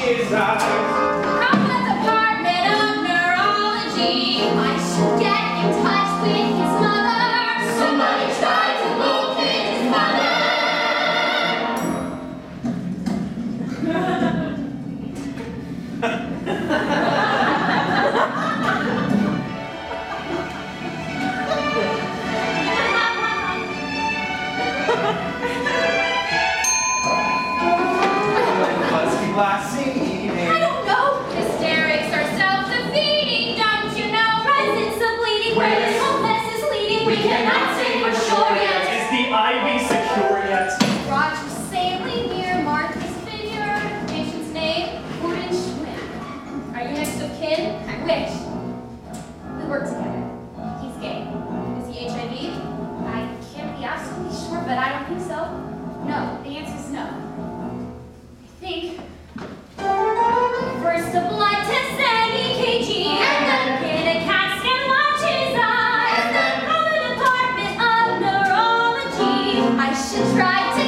his eyes. From the Department of Neurology, I should get in touch with his mother. Somebody tried to locate his mother. Last evening. I don't know. Hysterics are self-defeating, don't you know? Presence of bleeding, where this whole mess is leading. We cannot say for sure yet. Is the ivy secure yet? Roger sailing near Martha's Vineyard. Patient's name, Gordon Schmidt. Are you next of kin? I wish. We work together. He's gay. Is he HIV? I can't be absolutely sure, but I don't think so. No, the answer's no. I think first a blood test and EKG, and then get a CAT scan, watch his eyes, and then call the Department of Neurology. I should try to